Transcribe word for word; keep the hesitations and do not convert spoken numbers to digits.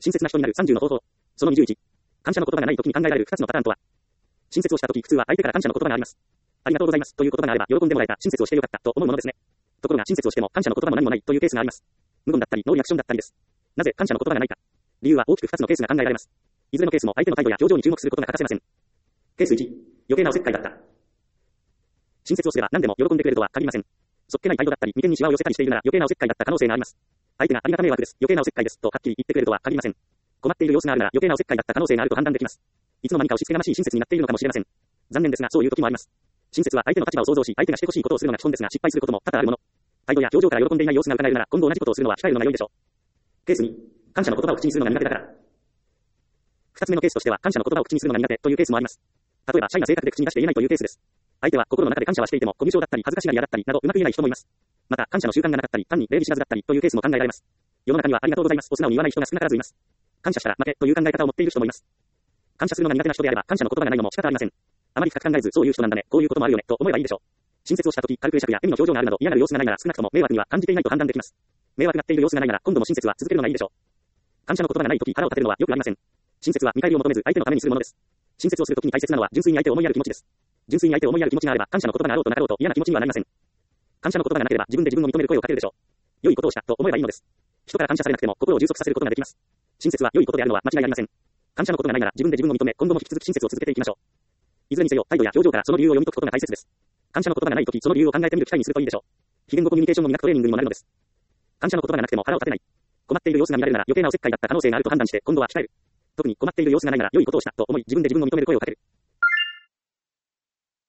親切な人になるさんじゅうの方法。そのにじゅういち。感謝の言葉がない時に考えられるふたつのパターンとは。親切をした時、普通は相手から感謝の言葉があります。ありがとうございますという言葉があれば喜んでもらえた、親切をしてよかったと思うものですね。ところが親切をしても感謝の言葉も何もないというケースがあります。無言だったりノーリアクションだったりです。なぜ感謝の言葉がないか。理由は大きくふたつのケースが考えられます。いずれのケースも相手の態度や表情に注目することが欠かせません。ケースいち。余計なおせっかいだった。親切をすれば何でも喜んでくれるとは限りません。そっけない態度だったり、眉間にシワを寄せたりしているなら余計なおせっかいだった可能性があります。相手がありがた迷惑です、余計なおせっかいですとはっきり言ってくれるとは限りません。困っている様子があるなら余計なおせっかいだった可能性があると判断できます。いつの間にか押し付けがましい親切になっているのかもしれません。残念ですがそういう時もあります。親切は相手の立場を想像し、相手がしてほしいことをするのが基本ですが失敗することも多々あるもの。態度や表情から喜んでいない様子が伺えるなら今後同じことをするのは控えるのが良いでしょう。ケースに、感謝の言葉を口にするのが苦手だから。二つ目のケースとしては感謝の言葉を口にするのが苦手というケースもあります。例えばシャイな性格で口に出していないというケースです。相手は心の中で感謝はしていてもコミュ障だったり恥ずかしがり屋だったりなどうまく言えない人もいます。また感謝の習慣がなかったり単に礼儀知らずだったりというケースも考えられます。世の中にはありがとうございますを素直に言わない人が少なからずいます。感謝したら負けという考え方を持っている人もいます。感謝するのが苦手な人であれば感謝の言葉がないのも仕方ありません。あまり深く考えずそういう人なんだね、こういうこともあるよねと思えばいいでしょう。親切をした時軽く会釈や笑みの表情があるなど嫌がる様子がないなら少なくとも迷惑には感じていないと判断できます。迷惑がっている様子がないなら今度も親切は続けるのがいいでしょう。感謝の言葉がない時腹を立てるのはよくありません。親切は見返りを求めず相手のためにするものです。親切をする時に大切なのは純粋に相手を思いやる気持ちです。純粋に相手を思いやる気持ちがあれば感謝の言葉があろうとなかろうと嫌な気持ちにはなりません。感謝の言葉がなければ自分で自分を認める声をかけるでしょう。良いことをしたと思えばいいのです。人から感謝されなくても心を充足させることができます。親切は良いことであるのは間違いありません。感謝のことがないなら自分で自分を認め今後も引き続き親切を続けていきましょう。いずれにせよ態度や表情からその理由を読み解くことが大切です。感謝の言葉がないときその理由を考えてみる機会にするといいでしょう。非言語コミュニケーションを磨くトレーニングにもなるのです。感謝の言葉がなくても腹を立てない。困っている様子が見られるなら余計なおせっかいだった可能性があると判断して今度は控える。特に困っている様子がないなら良いことをしたと思い自分で自分を認める声をかける。